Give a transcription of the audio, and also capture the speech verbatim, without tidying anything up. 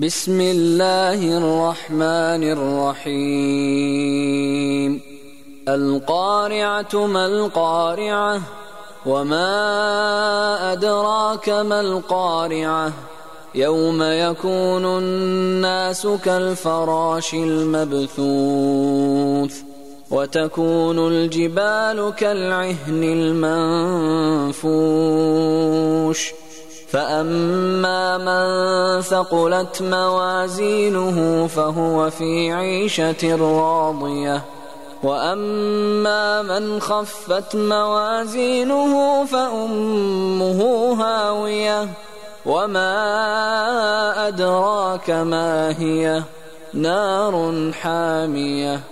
بسم الله الرحمن الرحيم القارعة ما القارعة وما أدراك ما القارعة يوم يكون الناس كالفراش المبثوث وتكون الجبال كالعهن المنفوش فأما من ثقلت موازينه فهو في عيشة راضية وأما من خفت موازينه فأمه هاوية وما أدراك ما هي نار حامية.